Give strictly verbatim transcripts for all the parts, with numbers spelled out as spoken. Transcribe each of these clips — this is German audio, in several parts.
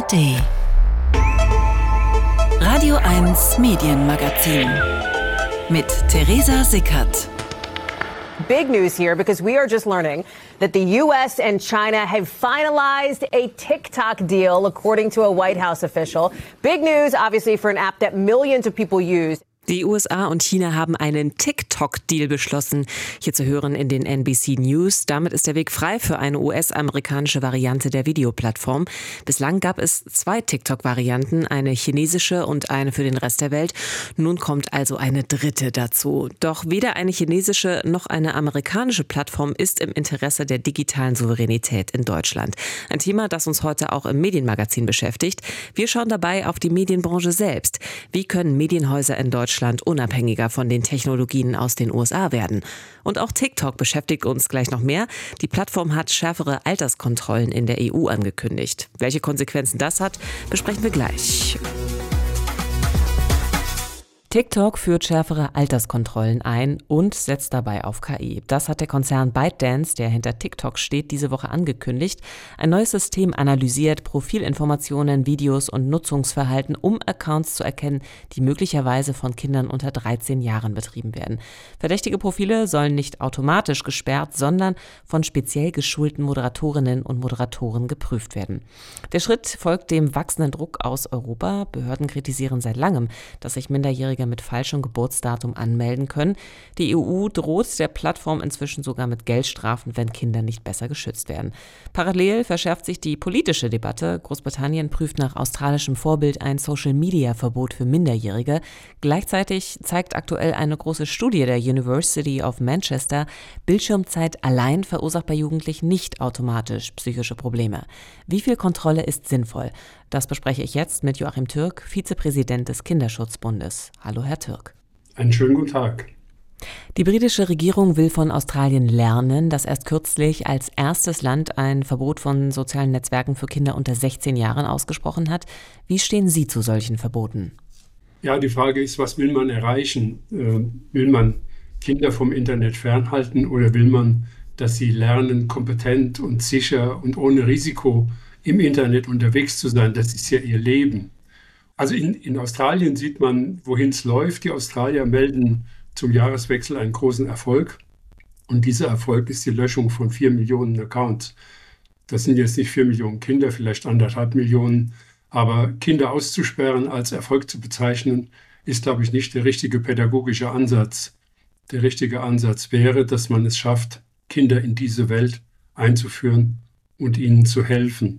D. Radio eins Medienmagazin mit Theresa Sickert. Big news here because we are just learning that the U S and China have finalized a TikTok deal, according to a White House official. Big news, obviously, for an app that millions of people use. Die U S A und China haben einen TikTok-Deal beschlossen. Hier zu hören in den N B C News. Damit ist der Weg frei für eine U S-amerikanische Variante der Videoplattform. Bislang gab es zwei TikTok-Varianten, eine chinesische und eine für den Rest der Welt. Nun kommt also eine dritte dazu. Doch weder eine chinesische noch eine amerikanische Plattform ist im Interesse der digitalen Souveränität in Deutschland. Ein Thema, das uns heute auch im Medienmagazin beschäftigt. Wir schauen dabei auf die Medienbranche selbst. Wie können Medienhäuser in Deutschland unabhängiger von den Technologien aus den U S A werden? Und auch TikTok beschäftigt uns gleich noch mehr. Die Plattform hat schärfere Alterskontrollen in der E U angekündigt. Welche Konsequenzen das hat, besprechen wir gleich. TikTok führt schärfere Alterskontrollen ein und setzt dabei auf K I. Das hat der Konzern ByteDance, der hinter TikTok steht, diese Woche angekündigt. Ein neues System analysiert Profilinformationen, Videos und Nutzungsverhalten, um Accounts zu erkennen, die möglicherweise von Kindern unter dreizehn Jahren betrieben werden. Verdächtige Profile sollen nicht automatisch gesperrt, sondern von speziell geschulten Moderatorinnen und Moderatoren geprüft werden. Der Schritt folgt dem wachsenden Druck aus Europa. Behörden kritisieren seit langem, dass sich Minderjährige mit falschem Geburtsdatum anmelden können. Die E U droht der Plattform inzwischen sogar mit Geldstrafen, wenn Kinder nicht besser geschützt werden. Parallel verschärft sich die politische Debatte. Großbritannien prüft nach australischem Vorbild ein Social-Media-Verbot für Minderjährige. Gleichzeitig zeigt aktuell eine große Studie der University of Manchester, Bildschirmzeit allein verursacht bei Jugendlichen nicht automatisch psychische Probleme. Wie viel Kontrolle ist sinnvoll? Das bespreche ich jetzt mit Joachim Türk, Vizepräsident des Kinderschutzbundes. Hallo, Herr Türk. Einen schönen guten Tag. Die britische Regierung will von Australien lernen, das erst kürzlich als erstes Land ein Verbot von sozialen Netzwerken für Kinder unter sechzehn Jahren ausgesprochen hat. Wie stehen Sie zu solchen Verboten? Ja, die Frage ist, was will man erreichen? Äh, will man Kinder vom Internet fernhalten oder will man, dass sie lernen, kompetent und sicher und ohne Risiko im Internet unterwegs zu sein? Das ist ja ihr Leben. Also in, in Australien sieht man, wohin es läuft. Die Australier melden zum Jahreswechsel einen großen Erfolg. Und dieser Erfolg ist die Löschung von vier Millionen Accounts. Das sind jetzt nicht vier Millionen Kinder, vielleicht anderthalb Millionen. Aber Kinder auszusperren, als Erfolg zu bezeichnen, ist, glaube ich, nicht der richtige pädagogische Ansatz. Der richtige Ansatz wäre, dass man es schafft, Kinder in diese Welt einzuführen und ihnen zu helfen.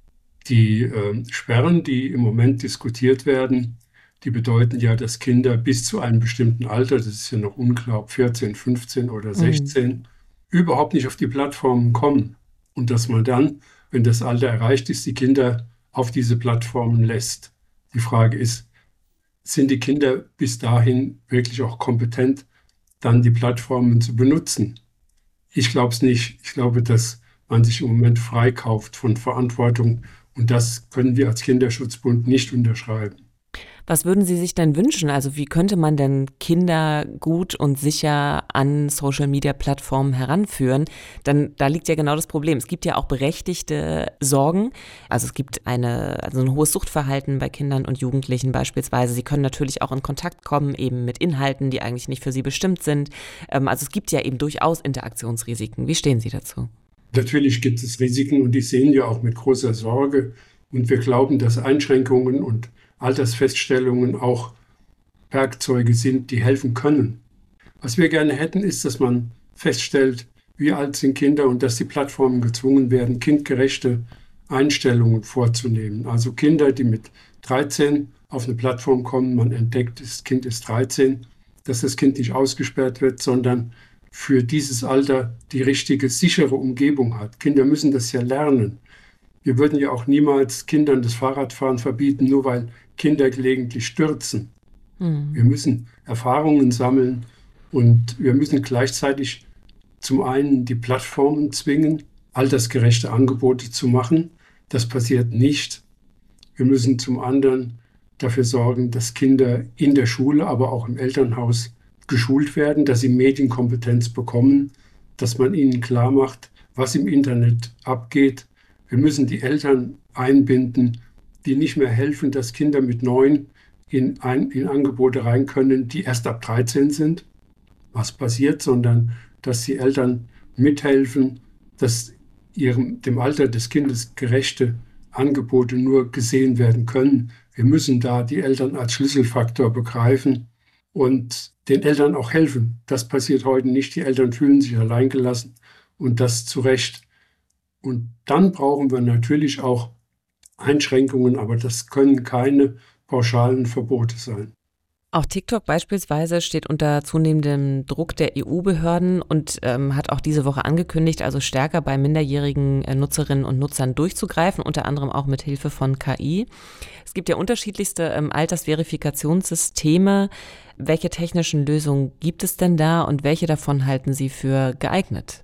Die äh, Sperren, die im Moment diskutiert werden, die bedeuten ja, dass Kinder bis zu einem bestimmten Alter, das ist ja noch unklar, ob vierzehn, fünfzehn oder sechzehn, mhm. überhaupt nicht auf die Plattformen kommen. Und dass man dann, wenn das Alter erreicht ist, die Kinder auf diese Plattformen lässt. Die Frage ist, sind die Kinder bis dahin wirklich auch kompetent, dann die Plattformen zu benutzen? Ich glaube es nicht. Ich glaube, dass man sich im Moment freikauft von Verantwortung. Und das können wir als Kinderschutzbund nicht unterschreiben. Was würden Sie sich denn wünschen? Also wie könnte man denn Kinder gut und sicher an Social-Media-Plattformen heranführen? Denn da liegt ja genau das Problem. Es gibt ja auch berechtigte Sorgen. Also es gibt eine, also ein hohes Suchtverhalten bei Kindern und Jugendlichen beispielsweise. Sie können natürlich auch in Kontakt kommen eben mit Inhalten, die eigentlich nicht für sie bestimmt sind. Also es gibt ja eben durchaus Interaktionsrisiken. Wie stehen Sie dazu? Natürlich gibt es Risiken und die sehen wir auch mit großer Sorge. Und wir glauben, dass Einschränkungen und Altersfeststellungen auch Werkzeuge sind, die helfen können. Was wir gerne hätten, ist, dass man feststellt, wie alt sind Kinder und dass die Plattformen gezwungen werden, kindgerechte Einstellungen vorzunehmen. Also Kinder, die mit dreizehn auf eine Plattform kommen, man entdeckt, das Kind ist dreizehn, dass das Kind nicht ausgesperrt wird, sondern für dieses Alter die richtige, sichere Umgebung hat. Kinder müssen das ja lernen. Wir würden ja auch niemals Kindern das Fahrradfahren verbieten, nur weil Kinder gelegentlich stürzen. Mhm. Wir müssen Erfahrungen sammeln und wir müssen gleichzeitig zum einen die Plattformen zwingen, altersgerechte Angebote zu machen. Das passiert nicht. Wir müssen zum anderen dafür sorgen, dass Kinder in der Schule, aber auch im Elternhaus geschult werden, dass sie Medienkompetenz bekommen, dass man ihnen klar macht, was im Internet abgeht. Wir müssen die Eltern einbinden, die nicht mehr helfen, dass Kinder mit neun in, ein, in Angebote rein können, die erst ab dreizehn sind, was passiert, sondern dass die Eltern mithelfen, dass ihrem, dem Alter des Kindes gerechte Angebote nur gesehen werden können. Wir müssen da die Eltern als Schlüsselfaktor begreifen und den Eltern auch helfen. Das passiert heute nicht. Die Eltern fühlen sich alleingelassen und das zu Recht. Und dann brauchen wir natürlich auch Einschränkungen, aber das können keine pauschalen Verbote sein. Auch TikTok beispielsweise steht unter zunehmendem Druck der E U-Behörden und ähm, hat auch diese Woche angekündigt, also stärker bei minderjährigen äh, Nutzerinnen und Nutzern durchzugreifen, unter anderem auch mit Hilfe von K I. Es gibt ja unterschiedlichste ähm, Altersverifikationssysteme. Welche technischen Lösungen gibt es denn da und welche davon halten Sie für geeignet?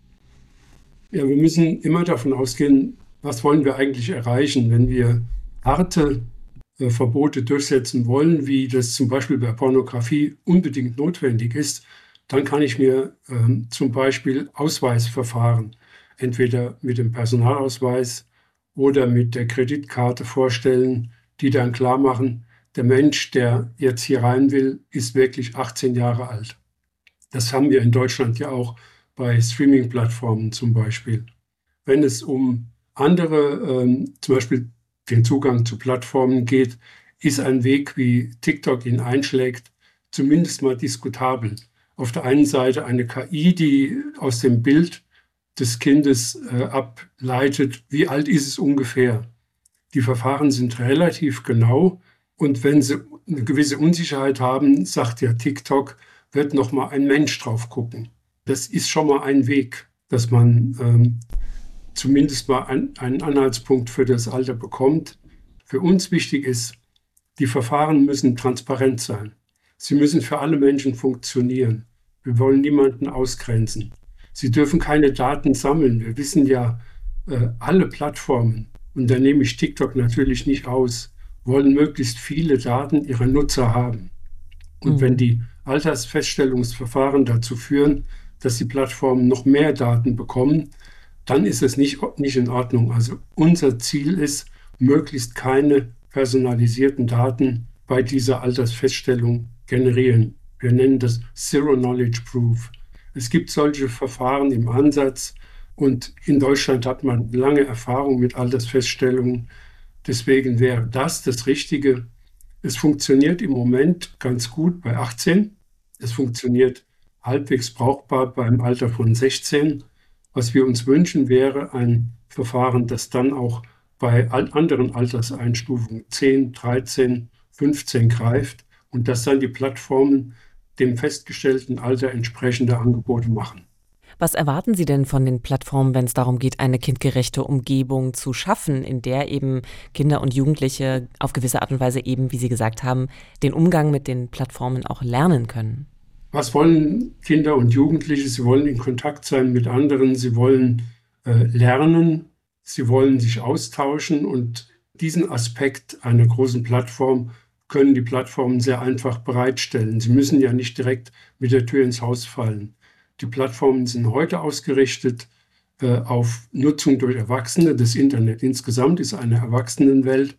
Ja, wir müssen immer davon ausgehen, was wollen wir eigentlich erreichen, wenn wir harte äh, Verbote durchsetzen wollen, wie das zum Beispiel bei Pornografie unbedingt notwendig ist, dann kann ich mir ähm, zum Beispiel Ausweisverfahren, entweder mit dem Personalausweis oder mit der Kreditkarte vorstellen, die dann klar machen, der Mensch, der jetzt hier rein will, ist wirklich achtzehn Jahre alt. Das haben wir in Deutschland ja auch bei Streaming-Plattformen zum Beispiel. Wenn es um andere, ähm, zum Beispiel den Zugang zu Plattformen geht, ist ein Weg, wie TikTok ihn einschlägt, zumindest mal diskutabel. Auf der einen Seite eine K I, die aus dem Bild des Kindes äh, ableitet, wie alt ist es ungefähr. Die Verfahren sind relativ genau und wenn sie eine gewisse Unsicherheit haben, sagt ja TikTok, wird noch mal ein Mensch drauf gucken. Das ist schon mal ein Weg, dass man ähm, zumindest mal ein, einen Anhaltspunkt für das Alter bekommt. Für uns wichtig ist, die Verfahren müssen transparent sein. Sie müssen für alle Menschen funktionieren. Wir wollen niemanden ausgrenzen. Sie dürfen keine Daten sammeln. Wir wissen ja, äh, alle Plattformen, und da nehme ich TikTok natürlich nicht aus, wollen möglichst viele Daten ihrer Nutzer haben. Und mhm. wenn die Altersfeststellungsverfahren dazu führen, dass die Plattformen noch mehr Daten bekommen, dann ist es nicht, nicht in Ordnung. Also unser Ziel ist, möglichst keine personalisierten Daten bei dieser Altersfeststellung generieren. Wir nennen das Zero Knowledge Proof. Es gibt solche Verfahren im Ansatz und in Deutschland hat man lange Erfahrung mit Altersfeststellungen. Deswegen wäre das das Richtige. Es funktioniert im Moment ganz gut bei achtzehn. Es funktioniert halbwegs brauchbar beim Alter von sechzehn. Was wir uns wünschen, wäre ein Verfahren, das dann auch bei anderen Alterseinstufungen zehn, dreizehn, fünfzehn greift und dass dann die Plattformen dem festgestellten Alter entsprechende Angebote machen. Was erwarten Sie denn von den Plattformen, wenn es darum geht, eine kindgerechte Umgebung zu schaffen, in der eben Kinder und Jugendliche auf gewisse Art und Weise eben, wie Sie gesagt haben, den Umgang mit den Plattformen auch lernen können? Was wollen Kinder und Jugendliche? Sie wollen in Kontakt sein mit anderen, sie wollen äh, lernen, sie wollen sich austauschen und diesen Aspekt einer großen Plattform können die Plattformen sehr einfach bereitstellen. Sie müssen ja nicht direkt mit der Tür ins Haus fallen. Die Plattformen sind heute ausgerichtet äh, auf Nutzung durch Erwachsene. Das Internet insgesamt ist eine Erwachsenenwelt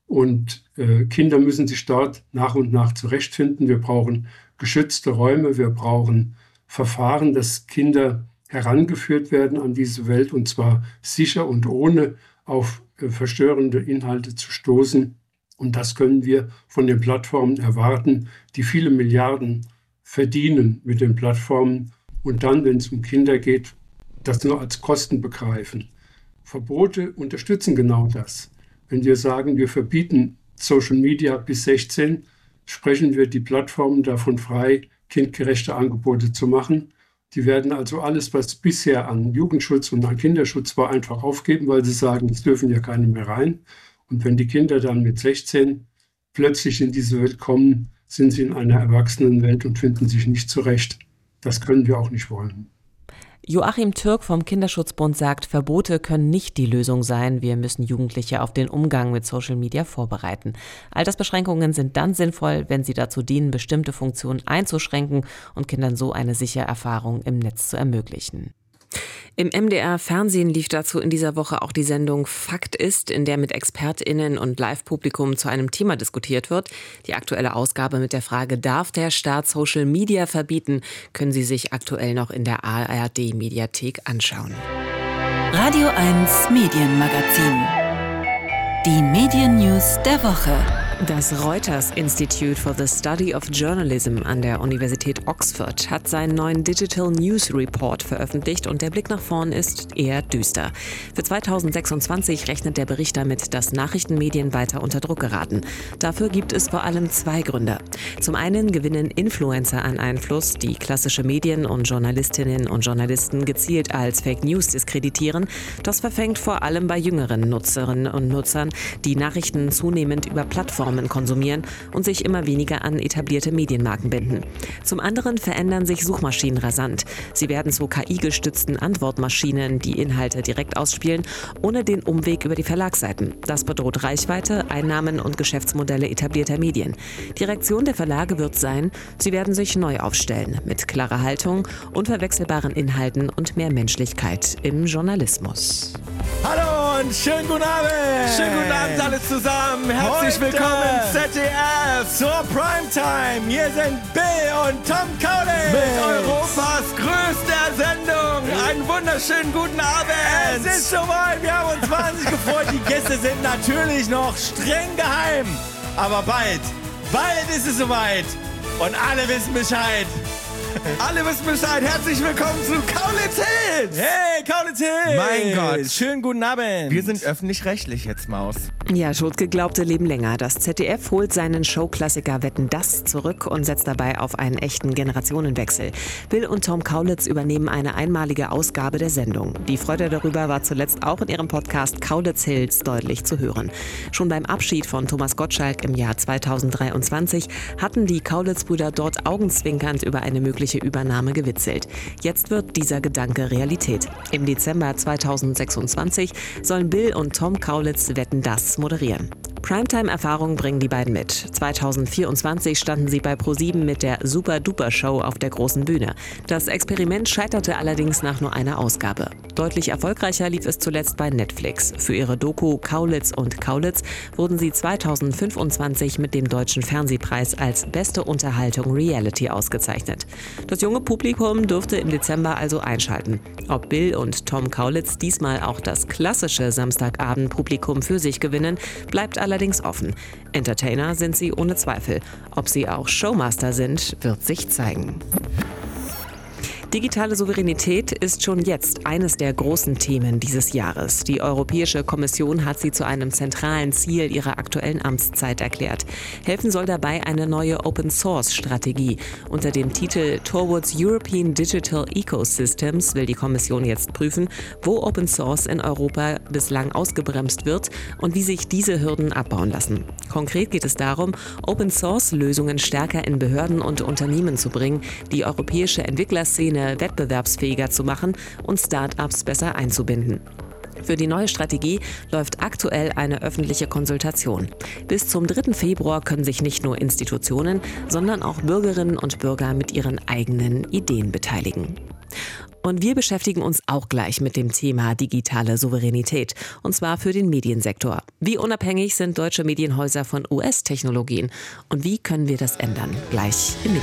und äh, Kinder müssen sich dort nach und nach zurechtfinden. Wir brauchen geschützte Räume, wir brauchen Verfahren, dass Kinder herangeführt werden an diese Welt und zwar sicher und ohne auf äh, verstörende Inhalte zu stoßen. Und das können wir von den Plattformen erwarten, die viele Milliarden verdienen mit den Plattformen und dann, wenn es um Kinder geht, das nur als Kosten begreifen. Verbote unterstützen genau das. Wenn wir sagen, wir verbieten Social Media bis sechzehn, sprechen wir die Plattformen davon frei, kindgerechte Angebote zu machen. Die werden also alles, was bisher an Jugendschutz und an Kinderschutz war, einfach aufgeben, weil sie sagen, es dürfen ja keine mehr rein. Und wenn die Kinder dann mit sechzehn plötzlich in diese Welt kommen, sind sie in einer Erwachsenenwelt und finden sich nicht zurecht. Das können wir auch nicht wollen. Joachim Türk vom Kinderschutzbund sagt, Verbote können nicht die Lösung sein. Wir müssen Jugendliche auf den Umgang mit Social Media vorbereiten. Altersbeschränkungen sind dann sinnvoll, wenn sie dazu dienen, bestimmte Funktionen einzuschränken und Kindern so eine sichere Erfahrung im Netz zu ermöglichen. Im M D R-Fernsehen lief dazu in dieser Woche auch die Sendung Fakt ist, in der mit ExpertInnen und Live-Publikum zu einem Thema diskutiert wird. Die aktuelle Ausgabe mit der Frage, darf der Staat Social Media verbieten, können Sie sich aktuell noch in der A R D-Mediathek anschauen. Radio eins Medienmagazin. Die Medien-News der Woche. Das Reuters Institute for the Study of Journalism an der Universität Oxford hat seinen neuen Digital News Report veröffentlicht und der Blick nach vorn ist eher düster. Für zweitausendsechsundzwanzig rechnet der Bericht damit, dass Nachrichtenmedien weiter unter Druck geraten. Dafür gibt es vor allem zwei Gründe. Zum einen gewinnen Influencer an Einfluss, die klassische Medien und Journalistinnen und Journalisten gezielt als Fake News diskreditieren. Das verfängt vor allem bei jüngeren Nutzerinnen und Nutzern, die Nachrichten zunehmend über Plattformen konsumieren und sich immer weniger an etablierte Medienmarken binden. Zum anderen verändern sich Suchmaschinen rasant. Sie werden zu K I-gestützten Antwortmaschinen, die Inhalte direkt ausspielen, ohne den Umweg über die Verlagsseiten. Das bedroht Reichweite, Einnahmen und Geschäftsmodelle etablierter Medien. Die Reaktion der Verlage wird sein, sie werden sich neu aufstellen, mit klarer Haltung, unverwechselbaren Inhalten und mehr Menschlichkeit im Journalismus. Hallo und schönen guten Abend! Schönen guten Abend alle zusammen! Herzlich Heute willkommen! Z D F zur Primetime. Hier sind Bill und Tom Kaulitz Mit Europas größter Sendung! Einen wunderschönen guten Abend! Es ist soweit, wir haben uns wahnsinnig gefreut. Die Gäste sind natürlich noch streng geheim. Aber bald, bald ist es soweit. Und alle wissen Bescheid. Alle wissen Bescheid! Herzlich willkommen zu Kaulitz Hills! Hey, Kaulitz Hills! Mein Gott. Schönen guten Abend! Wir sind öffentlich-rechtlich jetzt, Maus. Ja, Totgeglaubte leben länger. Das Z D F holt seinen Showklassiker Wetten, dass zurück und setzt dabei auf einen echten Generationenwechsel. Bill und Tom Kaulitz übernehmen eine einmalige Ausgabe der Sendung. Die Freude darüber war zuletzt auch in ihrem Podcast Kaulitz Hills deutlich zu hören. Schon beim Abschied von Thomas Gottschalk im Jahr zweitausenddreiundzwanzig hatten die Kaulitz-Brüder dort augenzwinkernd über eine mögliche Übernahme gewitzelt. Jetzt wird dieser Gedanke Realität. Im Dezember zweitausendsechsundzwanzig sollen Bill und Tom Kaulitz Wetten, dass moderieren. Primetime-Erfahrung bringen die beiden mit. zweitausendvierundzwanzig standen sie bei ProSieben mit der Super-Duper-Show auf der großen Bühne. Das Experiment scheiterte allerdings nach nur einer Ausgabe. Deutlich erfolgreicher lief es zuletzt bei Netflix. Für ihre Doku Kaulitz und Kaulitz wurden sie zweitausendfünfundzwanzig mit dem Deutschen Fernsehpreis als beste Unterhaltung Reality ausgezeichnet. Das junge Publikum durfte im Dezember also einschalten. Ob Bill und Tom Kaulitz diesmal auch das klassische Samstagabend-Publikum für sich gewinnen, bleibt allerdings offen. Entertainer sind sie ohne Zweifel. Ob sie auch Showmaster sind, wird sich zeigen. Digitale Souveränität ist schon jetzt eines der großen Themen dieses Jahres. Die Europäische Kommission hat sie zu einem zentralen Ziel ihrer aktuellen Amtszeit erklärt. Helfen soll dabei eine neue Open-Source-Strategie. Unter dem Titel Towards European Digital Ecosystems will die Kommission jetzt prüfen, wo Open Source in Europa bislang ausgebremst wird und wie sich diese Hürden abbauen lassen. Konkret geht es darum, Open-Source-Lösungen stärker in Behörden und Unternehmen zu bringen, die europäische Entwicklerszene wettbewerbsfähiger zu machen und Start-ups besser einzubinden. Für die neue Strategie läuft aktuell eine öffentliche Konsultation. Bis zum dritten Februar können sich nicht nur Institutionen, sondern auch Bürgerinnen und Bürger mit ihren eigenen Ideen beteiligen. Und wir beschäftigen uns auch gleich mit dem Thema digitale Souveränität, und zwar für den Mediensektor. Wie unabhängig sind deutsche Medienhäuser von U S-Technologien und wie können wir das ändern? Gleich im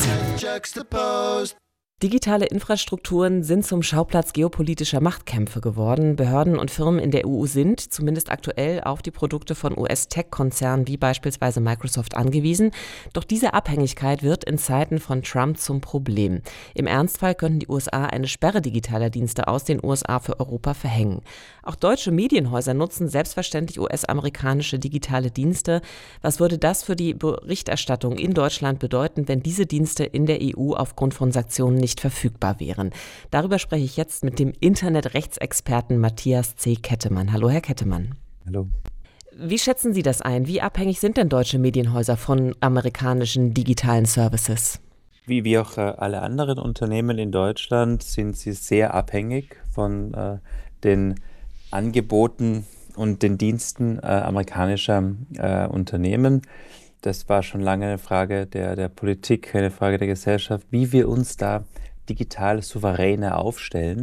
Medienmagazin. Digitale Infrastrukturen sind zum Schauplatz geopolitischer Machtkämpfe geworden. Behörden und Firmen in der E U sind, zumindest aktuell, auf die Produkte von U S-Tech-Konzernen wie beispielsweise Microsoft angewiesen. Doch diese Abhängigkeit wird in Zeiten von Trump zum Problem. Im Ernstfall könnten die U S A eine Sperre digitaler Dienste aus den U S A für Europa verhängen. Auch deutsche Medienhäuser nutzen selbstverständlich U S-amerikanische digitale Dienste. Was würde das für die Berichterstattung in Deutschland bedeuten, wenn diese Dienste in der E U aufgrund von Sanktionen nicht verfügbar wären? Darüber spreche ich jetzt mit dem Internetrechtsexperten Matthias C. Kettemann. Hallo, Herr Kettemann. Hallo. Wie schätzen Sie das ein? Wie abhängig sind denn deutsche Medienhäuser von amerikanischen digitalen Services? Wie, wie auch äh, alle anderen Unternehmen in Deutschland sind sie sehr abhängig von äh, den Angeboten und den Diensten äh, amerikanischer äh, Unternehmen. Das war schon lange eine Frage der, der Politik, eine Frage der Gesellschaft, wie wir uns da digital souveräner aufstellen.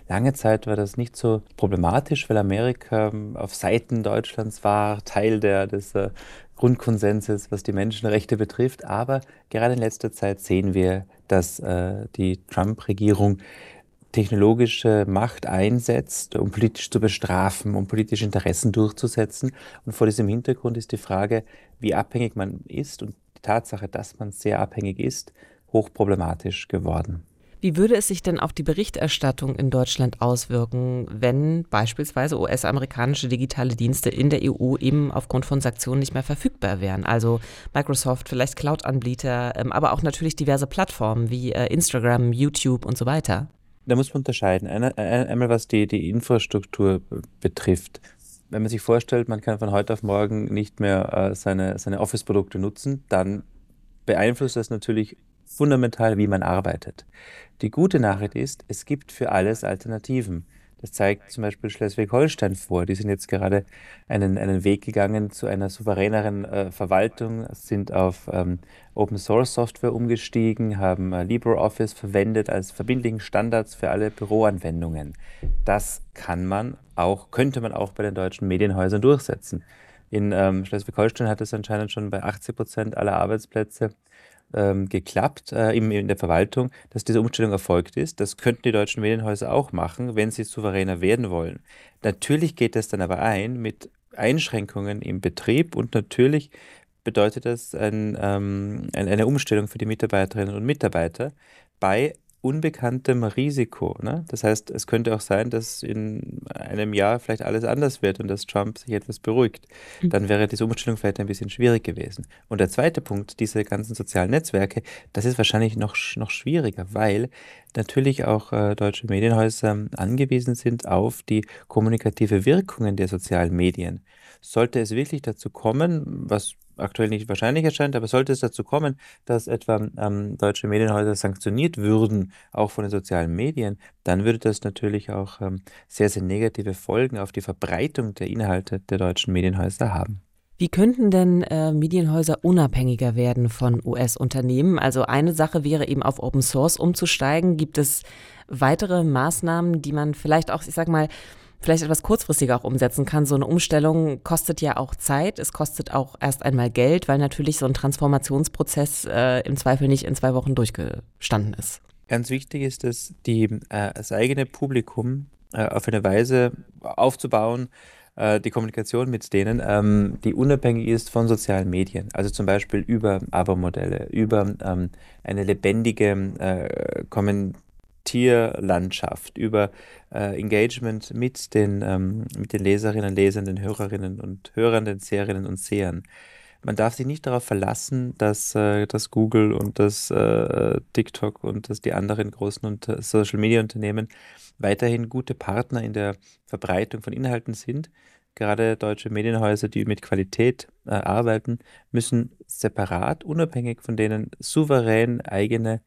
Lange Zeit war das nicht so problematisch, weil Amerika auf Seiten Deutschlands war, Teil der, des äh, Grundkonsenses, was die Menschenrechte betrifft. Aber gerade in letzter Zeit sehen wir, dass äh, die Trump-Regierung technologische Macht einsetzt, um politisch zu bestrafen, um politische Interessen durchzusetzen. Und vor diesem Hintergrund ist die Frage, wie abhängig man ist und die Tatsache, dass man sehr abhängig ist, hochproblematisch geworden. Wie würde es sich denn auf die Berichterstattung in Deutschland auswirken, wenn beispielsweise U S-amerikanische digitale Dienste in der E U eben aufgrund von Sanktionen nicht mehr verfügbar wären? Also Microsoft, vielleicht Cloud-Anbieter, aber auch natürlich diverse Plattformen wie Instagram, YouTube und so weiter. Da muss man unterscheiden. Einmal was die, die Infrastruktur betrifft. Wenn man sich vorstellt, man kann von heute auf morgen nicht mehr äh, seine, seine Office-Produkte nutzen, dann beeinflusst das natürlich fundamental, wie man arbeitet. Die gute Nachricht ist, es gibt für alles Alternativen. Das zeigt zum Beispiel Schleswig-Holstein vor. Die sind jetzt gerade einen, einen Weg gegangen zu einer souveräneren äh, Verwaltung, sind auf ähm, Open-Source-Software umgestiegen, haben äh, LibreOffice verwendet als verbindlichen Standards für alle Büroanwendungen. Das kann man auch, könnte man auch bei den deutschen Medienhäusern durchsetzen. In ähm, Schleswig-Holstein hat es anscheinend schon bei achtzig Prozent aller Arbeitsplätze Ähm, geklappt äh, in, in der Verwaltung, dass diese Umstellung erfolgt ist. Das könnten die deutschen Medienhäuser auch machen, wenn sie souveräner werden wollen. Natürlich geht das dann aber ein mit Einschränkungen im Betrieb und natürlich bedeutet das ein, ähm, eine Umstellung für die Mitarbeiterinnen und Mitarbeiter bei unbekanntem Risiko. Ne? Das heißt, es könnte auch sein, dass in einem Jahr vielleicht alles anders wird und dass Trump sich etwas beruhigt. Dann wäre diese Umstellung vielleicht ein bisschen schwierig gewesen. Und der zweite Punkt, diese ganzen sozialen Netzwerke, das ist wahrscheinlich noch, noch schwieriger, weil natürlich auch äh, deutsche Medienhäuser angewiesen sind auf die kommunikative Wirkungen der sozialen Medien. Sollte es wirklich dazu kommen, was aktuell nicht wahrscheinlich erscheint, aber sollte es dazu kommen, dass etwa ähm, deutsche Medienhäuser sanktioniert würden, auch von den sozialen Medien, dann würde das natürlich auch ähm, sehr, sehr negative Folgen auf die Verbreitung der Inhalte der deutschen Medienhäuser haben. Wie könnten denn äh, Medienhäuser unabhängiger werden von U S-Unternehmen? Also eine Sache wäre eben auf Open Source umzusteigen. Gibt es weitere Maßnahmen, die man vielleicht auch, ich sag mal, vielleicht etwas kurzfristiger auch umsetzen kann? So eine Umstellung kostet ja auch Zeit, es kostet auch erst einmal Geld, weil natürlich so ein Transformationsprozess äh, im Zweifel nicht in zwei Wochen durchgestanden ist. Ganz wichtig ist es, die, äh, das eigene Publikum äh, auf eine Weise aufzubauen, äh, die Kommunikation mit denen, ähm, die unabhängig ist von sozialen Medien. Also zum Beispiel über Abo-Modelle, über ähm, eine lebendige äh, Kommentar Tierlandschaft, über äh, Engagement mit den, ähm, mit den Leserinnen, Lesern, den Hörerinnen und Hörern, den Seherinnen und Sehern. Man darf sich nicht darauf verlassen, dass, äh, dass Google und das äh, TikTok und dass die anderen großen unter- Social-Media-Unternehmen weiterhin gute Partner in der Verbreitung von Inhalten sind. Gerade deutsche Medienhäuser, die mit Qualität äh, arbeiten, müssen separat, unabhängig von denen, souverän eigene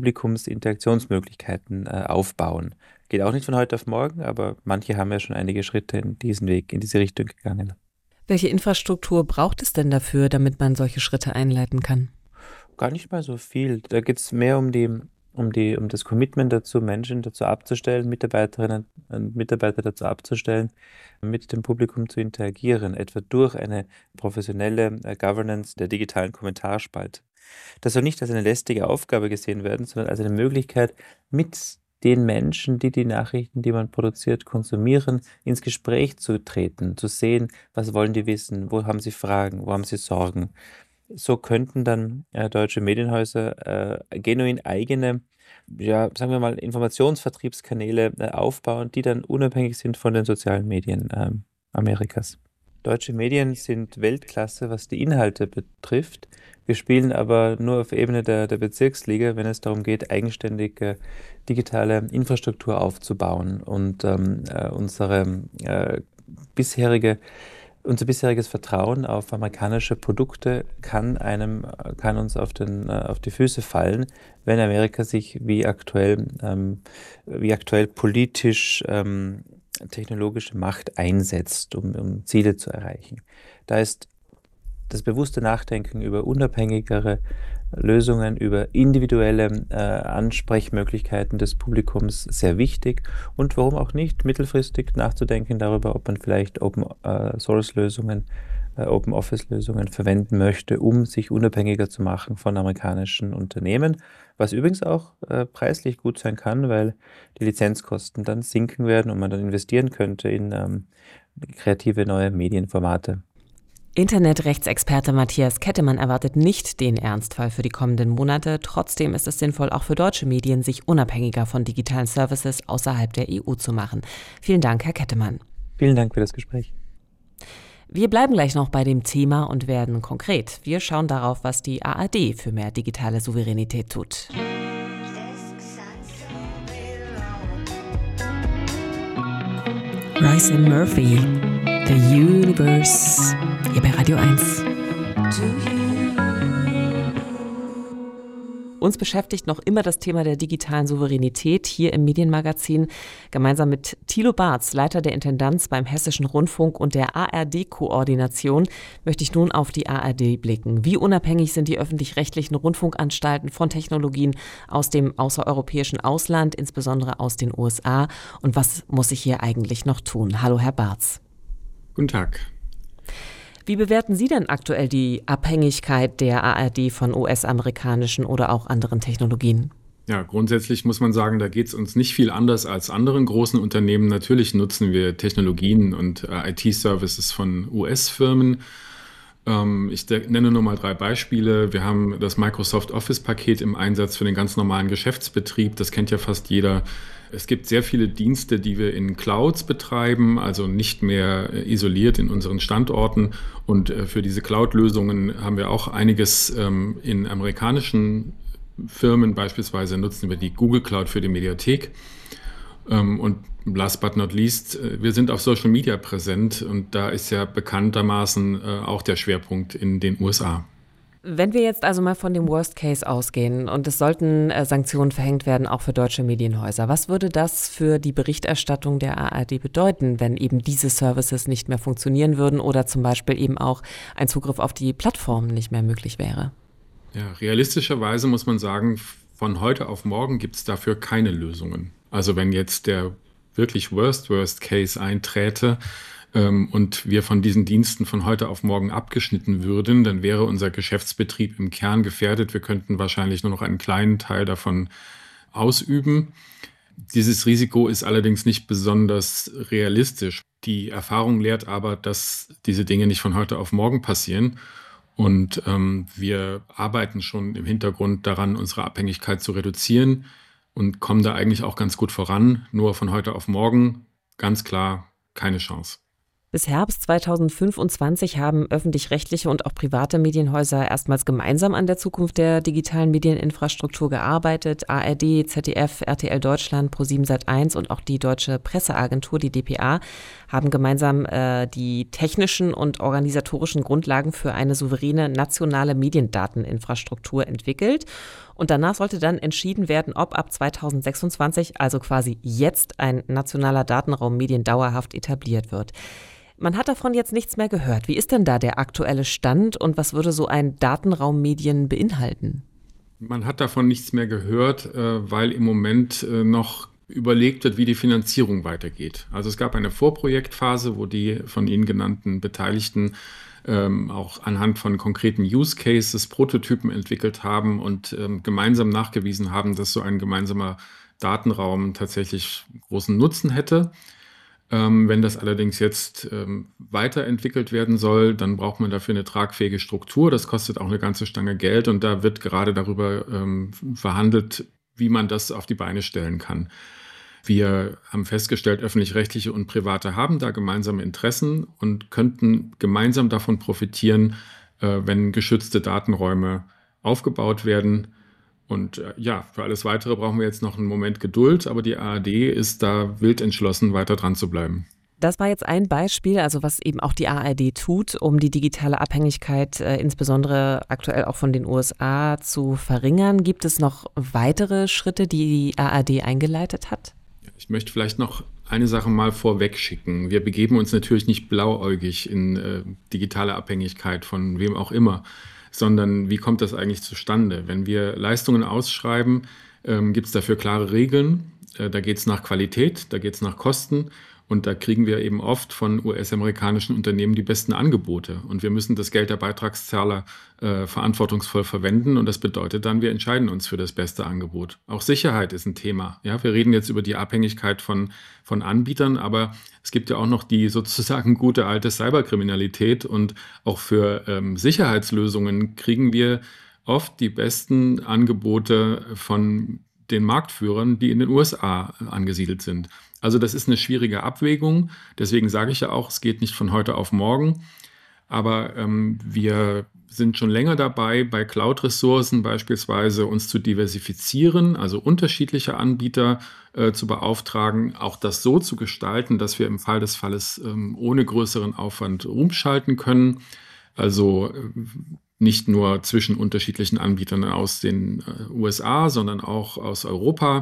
Publikumsinteraktionsmöglichkeiten äh, aufbauen. Geht auch nicht von heute auf morgen, aber manche haben ja schon einige Schritte in diesen Weg, in diese Richtung gegangen. Welche Infrastruktur braucht es denn dafür, damit man solche Schritte einleiten kann? Gar nicht mal so viel. Da geht es mehr um die, um die, um das Commitment dazu, Menschen dazu abzustellen, Mitarbeiterinnen und Mitarbeiter dazu abzustellen, mit dem Publikum zu interagieren, etwa durch eine professionelle äh, Governance der digitalen Kommentarspalte. Das soll nicht als eine lästige Aufgabe gesehen werden, sondern als eine Möglichkeit, mit den Menschen, die die Nachrichten, die man produziert, konsumieren, ins Gespräch zu treten, zu sehen, was wollen die wissen, wo haben sie Fragen, wo haben sie Sorgen. So könnten dann äh, deutsche Medienhäuser äh, genuin eigene, ja, sagen wir mal, Informationsvertriebskanäle äh, aufbauen, die dann unabhängig sind von den sozialen Medien äh, Amerikas. Deutsche Medien sind Weltklasse, was die Inhalte betrifft. Wir spielen aber nur auf Ebene der, der Bezirksliga, wenn es darum geht, eigenständig äh, digitale Infrastruktur aufzubauen. Und ähm, äh, unsere äh, bisherige, unser bisheriges Vertrauen auf amerikanische Produkte kann, einem, kann uns auf, den, äh, auf die Füße fallen, wenn Amerika sich wie aktuell, ähm, wie aktuell politisch ähm, technologische Macht einsetzt, um, um Ziele zu erreichen. Da ist das bewusste Nachdenken über unabhängigere Lösungen, über individuelle äh, Ansprechmöglichkeiten des Publikums sehr wichtig und warum auch nicht mittelfristig nachzudenken darüber, ob man vielleicht Open-Source-Lösungen, äh, Open-Office-Lösungen verwenden möchte, um sich unabhängiger zu machen von amerikanischen Unternehmen, was übrigens auch äh, preislich gut sein kann, weil die Lizenzkosten dann sinken werden und man dann investieren könnte in ähm, kreative neue Medienformate. Internetrechtsexperte Matthias Kettemann erwartet nicht den Ernstfall für die kommenden Monate. Trotzdem ist es sinnvoll, auch für deutsche Medien, sich unabhängiger von digitalen Services außerhalb der E U zu machen. Vielen Dank, Herr Kettemann. Vielen Dank für das Gespräch. Wir bleiben gleich noch bei dem Thema und werden konkret. Wir schauen darauf, was die A R D für mehr digitale Souveränität tut. Rice and Murphy, The Universe, hier bei Radio eins. Uns beschäftigt noch immer das Thema der digitalen Souveränität hier im Medienmagazin. Gemeinsam mit Thilo Barz, Leiter der Intendanz beim Hessischen Rundfunk und der A R D-Koordination, möchte ich nun auf die A R D blicken. Wie unabhängig sind die öffentlich-rechtlichen Rundfunkanstalten von Technologien aus dem außereuropäischen Ausland, insbesondere aus den U S A? Und was muss sich hier eigentlich noch tun? Hallo, Herr Barz. Guten Tag. Wie bewerten Sie denn aktuell die Abhängigkeit der A R D von U S-amerikanischen oder auch anderen Technologien? Ja, grundsätzlich muss man sagen, da geht es uns nicht viel anders als anderen großen Unternehmen. Natürlich nutzen wir Technologien und äh, I T-Services von U S-Firmen. Ähm, ich de- nenne nur mal drei Beispiele. Wir haben das Microsoft Office-Paket im Einsatz für den ganz normalen Geschäftsbetrieb. Das kennt ja fast jeder. Es gibt sehr viele Dienste, die wir in Clouds betreiben, also nicht mehr isoliert in unseren Standorten. Und für diese Cloud-Lösungen haben wir auch einiges in amerikanischen Firmen. Beispielsweise nutzen wir die Google Cloud für die Mediathek. Und last but not least, wir sind auf Social Media präsent und da ist ja bekanntermaßen auch der Schwerpunkt in den U S A. Wenn wir jetzt also mal von dem Worst Case ausgehen und es sollten äh, Sanktionen verhängt werden, auch für deutsche Medienhäuser, was würde das für die Berichterstattung der A R D bedeuten, wenn eben diese Services nicht mehr funktionieren würden oder zum Beispiel eben auch ein Zugriff auf die Plattformen nicht mehr möglich wäre? Ja, realistischerweise muss man sagen, von heute auf morgen gibt es dafür keine Lösungen. Also wenn jetzt der wirklich Worst, Worst Case einträte, und wir von diesen Diensten von heute auf morgen abgeschnitten würden, dann wäre unser Geschäftsbetrieb im Kern gefährdet. Wir könnten wahrscheinlich nur noch einen kleinen Teil davon ausüben. Dieses Risiko ist allerdings nicht besonders realistisch. Die Erfahrung lehrt aber, dass diese Dinge nicht von heute auf morgen passieren. Und ähm, wir arbeiten schon im Hintergrund daran, unsere Abhängigkeit zu reduzieren und kommen da eigentlich auch ganz gut voran. Nur von heute auf morgen, ganz klar, keine Chance. Bis Herbst zweitausendfünfundzwanzig haben öffentlich-rechtliche und auch private Medienhäuser erstmals gemeinsam an der Zukunft der digitalen Medieninfrastruktur gearbeitet. A R D, Z D F, R T L Deutschland, ProSieben Sat eins und auch die Deutsche Presseagentur, die D P A, haben gemeinsam äh, die technischen und organisatorischen Grundlagen für eine souveräne nationale Mediendateninfrastruktur entwickelt. Und danach sollte dann entschieden werden, ob ab zweitausendsechsundzwanzig, also quasi jetzt, ein nationaler Datenraum Medien dauerhaft etabliert wird. Man hat davon jetzt nichts mehr gehört. Wie ist denn da der aktuelle Stand und was würde so ein Datenraum Medien beinhalten? Man hat davon nichts mehr gehört, weil im Moment noch überlegt wird, wie die Finanzierung weitergeht. Also es gab eine Vorprojektphase, wo die von Ihnen genannten Beteiligten ähm, auch anhand von konkreten Use Cases Prototypen entwickelt haben und ähm, gemeinsam nachgewiesen haben, dass so ein gemeinsamer Datenraum tatsächlich großen Nutzen hätte. Ähm, wenn das allerdings jetzt ähm, weiterentwickelt werden soll, dann braucht man dafür eine tragfähige Struktur. Das kostet auch eine ganze Stange Geld und da wird gerade darüber ähm, verhandelt, wie man das auf die Beine stellen kann. Wir haben festgestellt, öffentlich-rechtliche und Private haben da gemeinsame Interessen und könnten gemeinsam davon profitieren, äh, wenn geschützte Datenräume aufgebaut werden. Und äh, ja, für alles Weitere brauchen wir jetzt noch einen Moment Geduld, aber die A R D ist da wild entschlossen, weiter dran zu bleiben. Das war jetzt ein Beispiel, also was eben auch die A R D tut, um die digitale Abhängigkeit äh, insbesondere aktuell auch von den U S A zu verringern. Gibt es noch weitere Schritte, die die A R D eingeleitet hat? Ich möchte vielleicht noch eine Sache mal vorweg schicken. Wir begeben uns natürlich nicht blauäugig in äh, digitale Abhängigkeit von wem auch immer. sondern wie kommt das eigentlich zustande? Wenn wir Leistungen ausschreiben, ähm, gibt es dafür klare Regeln. Äh, da geht es nach Qualität, da geht es nach Kosten. Und da kriegen wir eben oft von U S-amerikanischen Unternehmen die besten Angebote. Und wir müssen das Geld der Beitragszahler äh, verantwortungsvoll verwenden. Und das bedeutet dann, wir entscheiden uns für das beste Angebot. Auch Sicherheit ist ein Thema. Ja, wir reden jetzt über die Abhängigkeit von, von Anbietern, aber es gibt ja auch noch die sozusagen gute alte Cyberkriminalität. Und auch für ähm, Sicherheitslösungen kriegen wir oft die besten Angebote von den Marktführern, die in den U S A angesiedelt sind. Also das ist eine schwierige Abwägung. Deswegen sage ich ja auch, es geht nicht von heute auf morgen. Aber ähm, wir sind schon länger dabei, bei Cloud-Ressourcen beispielsweise uns zu diversifizieren, also unterschiedliche Anbieter äh, zu beauftragen, auch das so zu gestalten, dass wir im Fall des Falles ähm, ohne größeren Aufwand umschalten können. Also äh, nicht nur zwischen unterschiedlichen Anbietern aus den äh, U S A, sondern auch aus Europa.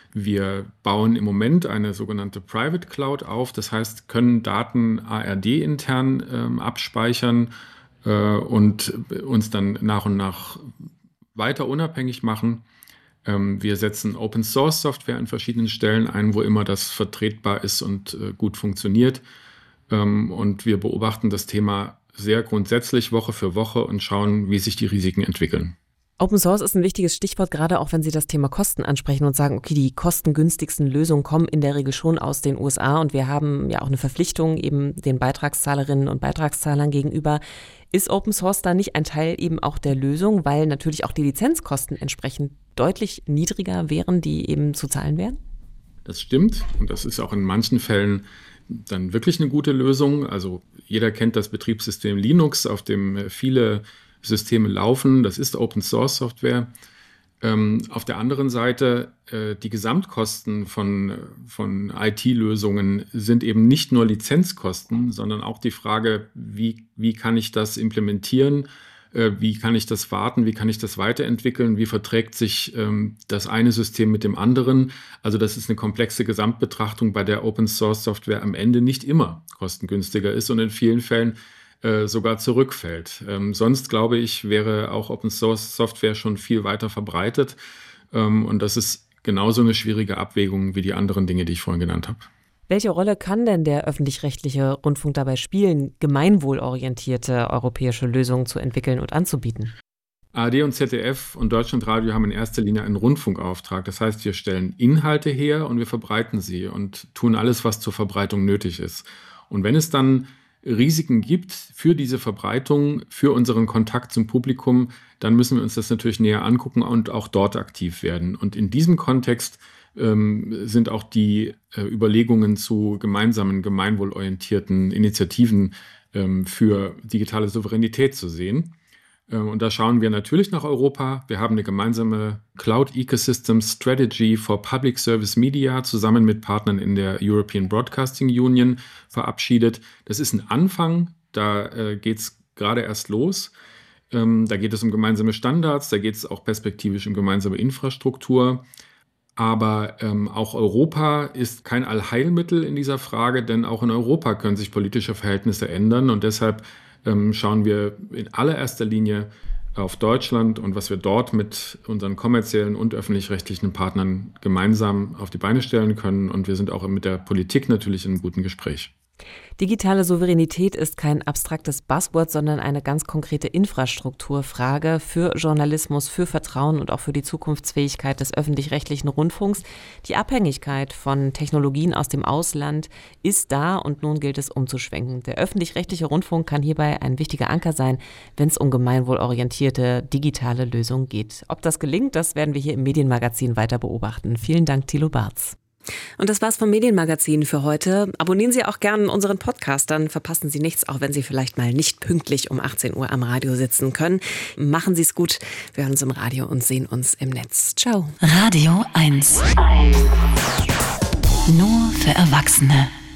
Wir bauen im Moment eine sogenannte Private Cloud auf, das heißt, können Daten A R D-intern ähm, abspeichern äh, und uns dann nach und nach weiter unabhängig machen. Ähm, wir setzen Open-Source-Software an verschiedenen Stellen ein, wo immer das vertretbar ist und äh, gut funktioniert. Ähm, und wir beobachten das Thema sehr grundsätzlich Woche für Woche und schauen, wie sich die Risiken entwickeln. Open Source ist ein wichtiges Stichwort, gerade auch wenn Sie das Thema Kosten ansprechen und sagen, okay, die kostengünstigsten Lösungen kommen in der Regel schon aus den U S A und wir haben ja auch eine Verpflichtung eben den Beitragszahlerinnen und Beitragszahlern gegenüber. Ist Open Source da nicht ein Teil eben auch der Lösung, weil natürlich auch die Lizenzkosten entsprechend deutlich niedriger wären, die eben zu zahlen wären? Das stimmt und das ist auch in manchen Fällen dann wirklich eine gute Lösung. Also jeder kennt das Betriebssystem Linux, auf dem viele Systeme laufen. Das ist Open-Source-Software. Ähm, auf der anderen Seite, äh, die Gesamtkosten von, von I T-Lösungen sind eben nicht nur Lizenzkosten, sondern auch die Frage, wie, wie kann ich das implementieren, äh, wie kann ich das warten, wie kann ich das weiterentwickeln, wie verträgt sich ähm, das eine System mit dem anderen. Also das ist eine komplexe Gesamtbetrachtung, bei der Open-Source-Software am Ende nicht immer kostengünstiger ist und in vielen Fällen sogar zurückfällt. Ähm, sonst, glaube ich, wäre auch Open-Source-Software schon viel weiter verbreitet. Ähm, und das ist genauso eine schwierige Abwägung wie die anderen Dinge, die ich vorhin genannt habe. Welche Rolle kann denn der öffentlich-rechtliche Rundfunk dabei spielen, gemeinwohlorientierte europäische Lösungen zu entwickeln und anzubieten? A R D und Z D F und Deutschlandradio haben in erster Linie einen Rundfunkauftrag. Das heißt, wir stellen Inhalte her und wir verbreiten sie und tun alles, was zur Verbreitung nötig ist. Und wenn es dann Risiken gibt für diese Verbreitung, für unseren Kontakt zum Publikum, dann müssen wir uns das natürlich näher angucken und auch dort aktiv werden. Und in diesem Kontext ähm, sind auch die äh, Überlegungen zu gemeinsamen, gemeinwohlorientierten Initiativen ähm, für digitale Souveränität zu sehen. Und da schauen wir natürlich nach Europa. Wir haben eine gemeinsame Cloud Ecosystem Strategy for Public Service Media zusammen mit Partnern in der European Broadcasting Union verabschiedet. Das ist ein Anfang, da äh, geht es gerade erst los. Ähm, da geht es um gemeinsame Standards, da geht es auch perspektivisch um gemeinsame Infrastruktur. Aber ähm, auch Europa ist kein Allheilmittel in dieser Frage, denn auch in Europa können sich politische Verhältnisse ändern und deshalb schauen wir in allererster Linie auf Deutschland und was wir dort mit unseren kommerziellen und öffentlich-rechtlichen Partnern gemeinsam auf die Beine stellen können. Und wir sind auch mit der Politik natürlich in einem guten Gespräch. Digitale Souveränität ist kein abstraktes Buzzword, sondern eine ganz konkrete Infrastrukturfrage für Journalismus, für Vertrauen und auch für die Zukunftsfähigkeit des öffentlich-rechtlichen Rundfunks. Die Abhängigkeit von Technologien aus dem Ausland ist da und nun gilt es umzuschwenken. Der öffentlich-rechtliche Rundfunk kann hierbei ein wichtiger Anker sein, wenn es um gemeinwohlorientierte digitale Lösungen geht. Ob das gelingt, das werden wir hier im Medienmagazin weiter beobachten. Vielen Dank, Thilo Barz. Und das war's vom Medienmagazin für heute. Abonnieren Sie auch gerne unseren Podcast, dann verpassen Sie nichts, auch wenn Sie vielleicht mal nicht pünktlich um achtzehn Uhr am Radio sitzen können. Machen Sie es gut. Wir hören uns im Radio und sehen uns im Netz. Ciao. Radio eins. Nur für Erwachsene.